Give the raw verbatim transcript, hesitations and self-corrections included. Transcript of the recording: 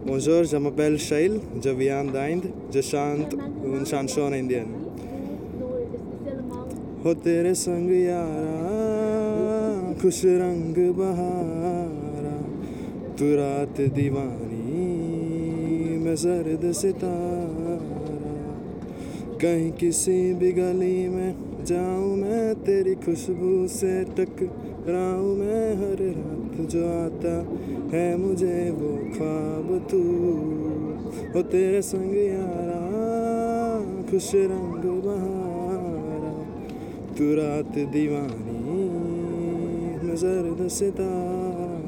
Bonjour, je m'appelle Shail, je viens d'Inde, je chante une chanson indienne. हो तेरे संग यारा खुश रंग बहारा, तू रात दीवानी मैं जर्द सितारा, कहीं किसी भी गली में जाऊं मैं तेरी खुशबू से टकराऊं मैं, हर रात जो आता है मुझे वो ख्वाब तू, हो तेरे संग यारा खुश रंग बहारा, तू रात दीवानी मैं जर्द सितारा।